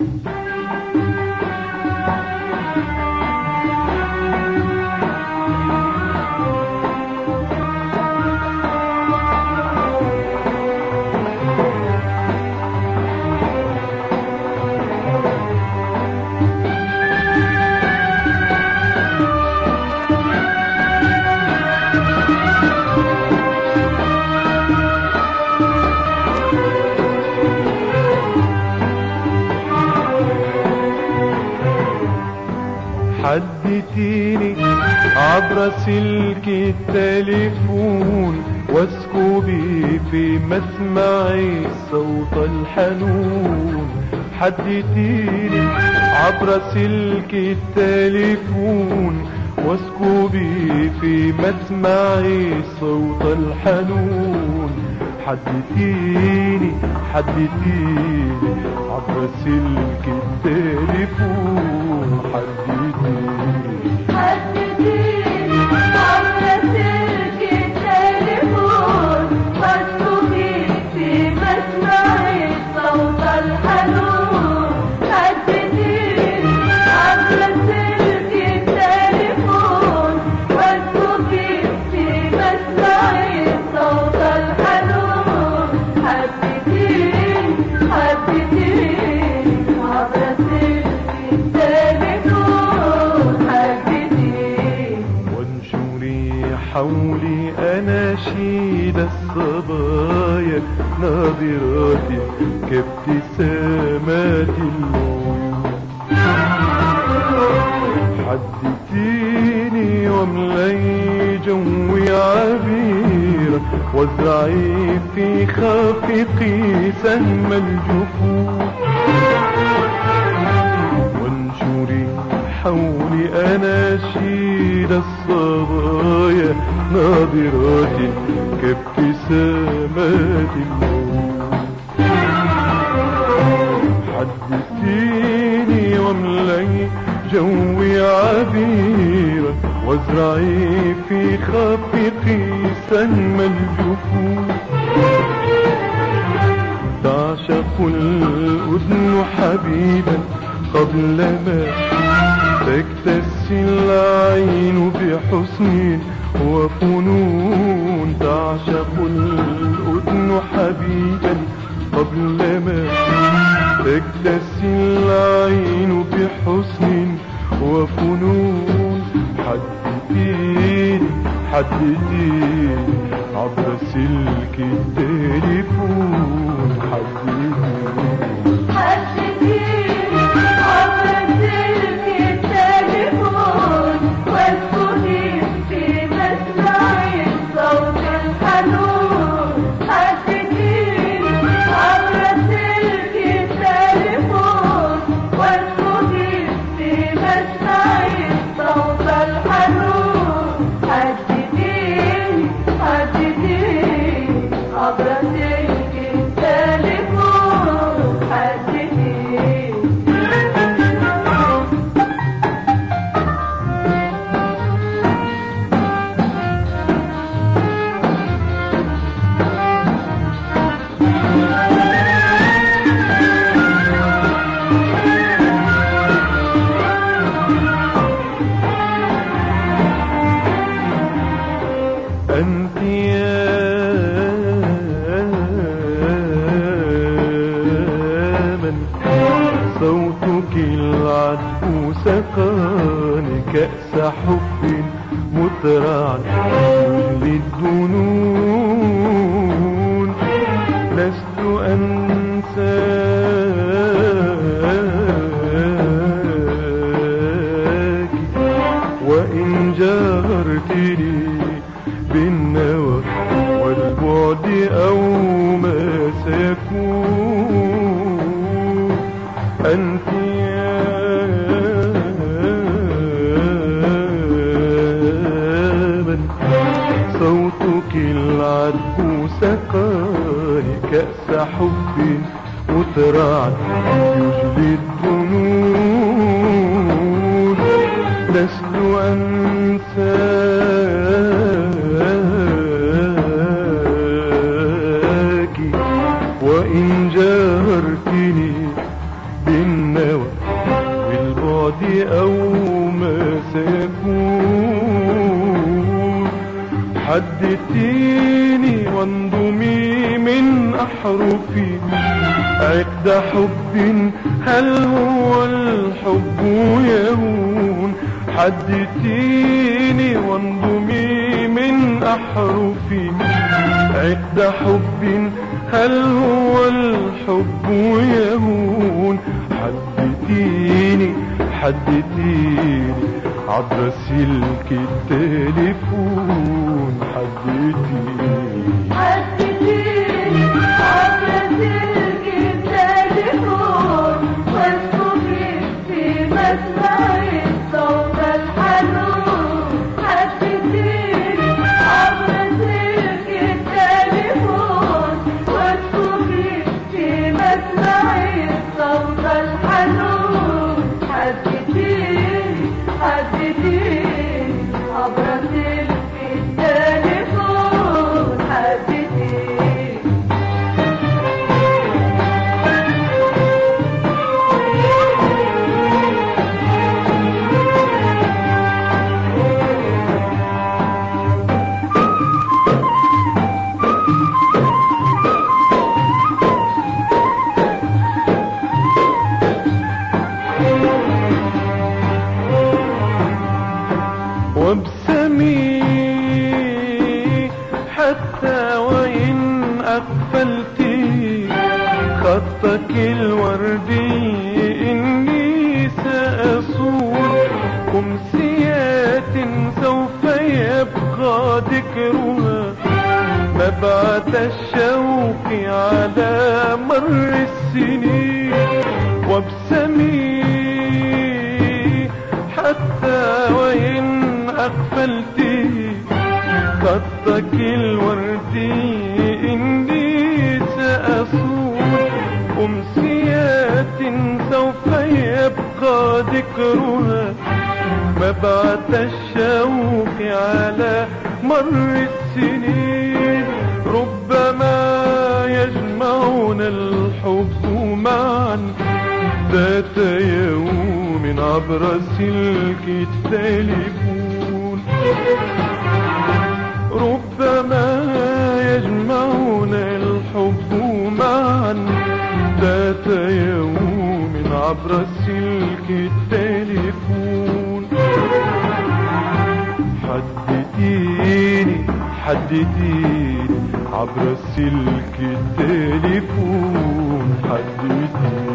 حدتيني عبر سلك التليفون واسكبي في مسمعي صوت الحنون. حدتيني عبر سلك التليفون واسكبي في مسمعي صوت الحنون. حدتيني عبر سلك التليفون. حدتيني عبر سلك التليفون واسكبي في مسمعي صوت الحنون. حدتيني عبر سلك التليفون واسكبي في مسمعي صوت الحنون. حدتيني عبر سلك التليفون. وانشري حولي أناشيد الصبايا ناظرات كابتسامات العيون. حدتيني واملئي جوي عبيرا وازرعي في خافقي سهم الجفون. وانشري حولي أناشيد الصبايا ناظرات كابتسامات العيون. حدثيني واملئي جوي عبيرا وازرعي في خافقي سهم الجفون. تعشق الأذن حبيبا قبل ما تكتسي العين بحسن وفنون. تعشق الأذن حبيبا قبل ما تكتسي العين بحسن وفنون. حدتيني عبر سلك التليفون. حدتيني عبر سلك التليفون واسكبي في مسمعي صوت الحنون. حدتيني عبر سلك التليفون واسكبي في مسمعي صوت الحنون. حدتيني عبر سلك التليفون. حدتيني أنت يا من صوتك العذب سقاني كأس حب مترعا يجلي الظنون. لست أنساك وإن جارتني بالنوى والبعد أو ما سيكون. أنت يا من صوتك العذب سقاني كأس حب مترعا يجلي الظنون. لست أنساك وإن جارتني بالنوى النوى والبعد أو ما سيكون. حدثيني وانضمي من أحرفي عقد حب، هل هو الحب يهون؟ حدثيني وانضمي من أحرفي عقد حب، هل هو الحب يهون؟ حدثيني عبر سلك التليفون. حدثيني عبر سلك التليفون، واسكبي في مسمعي صوت الحنون. حدثيني عبر سلك التليفون، واسكبي في مسمعي صوت الحنون. حدثيني عبر سلك التليفون. حدثيني وابسمي حتى وإن أقفلتي خطك الوردي، إني سأصور أمسيات سوف يبقى ذكرها مبعث الشوق على مر السنين. وابسمي حتى وإن أقفلتي خطك الوردي، إني سأصور أمسيات سوف يبقى ذكرها مبعث الشوق على مر السنين. ربما يجمعنا الحب معا ذات يوم عبر سلك التليفون. ربما يجمعنا الحب معا ذات يوم عبر سلك التليفون. حدثيني عبر سلك التليفون. حدثيني